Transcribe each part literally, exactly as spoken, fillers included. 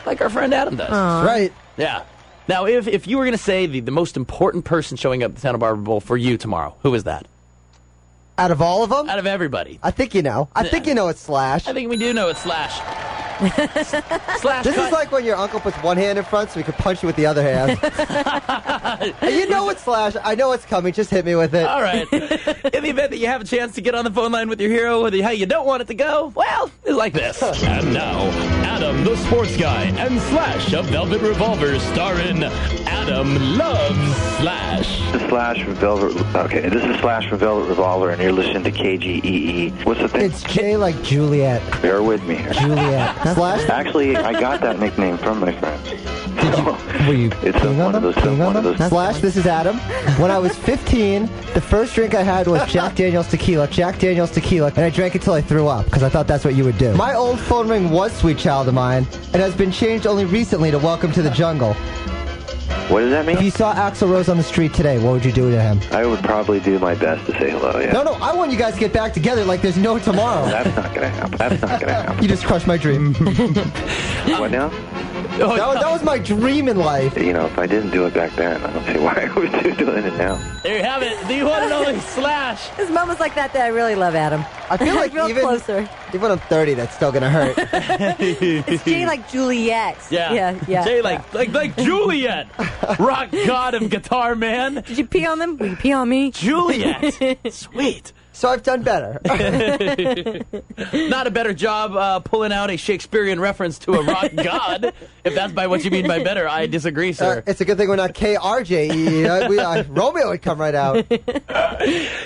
like our friend Adam does. That's right. Yeah. Now, if if you were going to say the, the most important person showing up at the Santa Barbara Bowl for you tomorrow, who is that? Out of all of them? Out of everybody. I think you know. I think you know it's Slash. I think we do know it's Slash. Slash This cut. is like when your uncle puts one hand in front so he can punch you with the other hand. And you know it's Slash. I know it's coming. Just hit me with it. All right. In the event that you have a chance to get on the phone line with your hero, whether how you don't want it to go, well, it's like this. And now, Adam the Sports Guy and Slash of Velvet Revolver star in Adam Loves Slash. This is Slash from Velvet. Okay, this is Slash from Velvet Revolver, and you're listening to K G E E. What's the thing? It's J like Juliet. Bear with me. Juliet. Slash? Actually, I got that nickname from my friends. Were you It's a, peeing on one of them? those. Peeing on One of them? those. Slash, this is Adam. When I was fifteen, the first drink I had was Jack Daniel's tequila, Jack Daniel's tequila, and I drank it till I threw up because I thought that's what you would do. My old phone ring was Sweet Child of Mine and has been changed only recently to Welcome to the Jungle. What does that If you mean? saw Axl Rose on the street today, what would you do to him? I would probably do my best to say hello. Yeah. No, no, I want you guys to get back together like there's no tomorrow. That's not gonna happen. That's not gonna happen. You just crushed my dream. What now? Oh, That was, that was my dream in life. You know, if I didn't do it back then, I don't see why I would be doing it now. there you have it. The one and only Slash. There's moments like that that I really love, Adam. I feel like Real even, closer. even when I'm thirty, that's still going to hurt. It's Jay like Juliet. Yeah. Yeah, yeah. Jay, like, like, like Juliet. Rock god of guitar, man. Did you pee on them? Will you pee on me? Juliet. Sweet. So I've done better. Not a better job uh, pulling out a Shakespearean reference to a rock god. If that's by what you mean by better, I disagree, sir. Uh, it's a good thing we're not K R J E. Uh, we, uh, Romeo would come right out.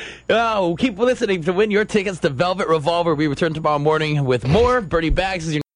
Oh, keep listening to win your tickets to Velvet Revolver. We return tomorrow morning with more. Bernie Bags is your